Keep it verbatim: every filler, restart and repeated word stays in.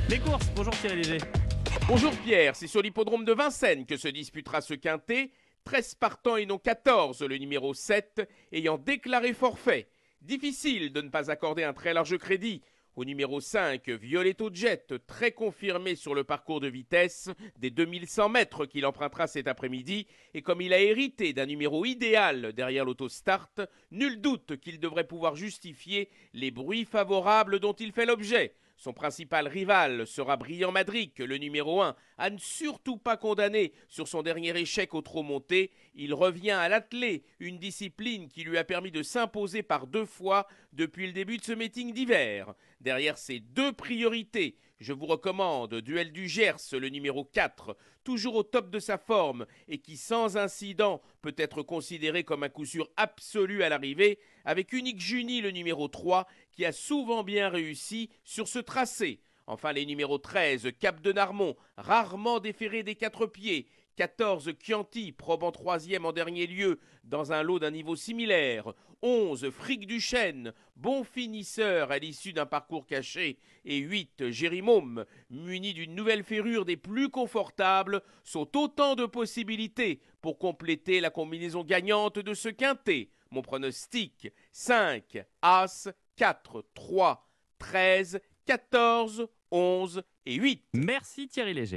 Les courses, bonjour Thierry Léger. Bonjour Pierre, c'est sur l'hippodrome de Vincennes que se disputera ce quintet. treize partants et non quatorze, le numéro sept ayant déclaré forfait. Difficile de ne pas accorder un très large crédit au numéro cinq, Violetto Jet, très confirmé sur le parcours de vitesse des deux mille cent mètres qu'il empruntera cet après-midi. Et comme il a hérité d'un numéro idéal derrière l'autostart, nul doute qu'il devrait pouvoir justifier les bruits favorables dont il fait l'objet. Son principal rival sera Brillant Madric, le numéro un, à ne surtout pas condamner sur son dernier échec au trot monté. Il revient à l'attelé, une discipline qui lui a permis de s'imposer par deux fois depuis le début de ce meeting d'hiver. Derrière ces deux priorités, je vous recommande Duel du Gers, le numéro quatre, toujours au top de sa forme et qui sans incident peut être considéré comme un coup sûr absolu à l'arrivée, avec Unique Junie, le numéro trois, qui a souvent bien réussi sur ce tracé. Enfin les numéros treize, Cap de Narmont, rarement déféré des quatre pieds, quatorze, Chianti, probant troisième en dernier lieu dans un lot d'un niveau similaire, onze, Fric du Chêne, bon finisseur à l'issue d'un parcours caché, et huit, Gérimôme, muni d'une nouvelle ferrure des plus confortables, sont autant de possibilités pour compléter la combinaison gagnante de ce quintet. Mon pronostic, cinq, As, quatre, trois, treize, quatorze, onze et huit. Merci Thierry Léger.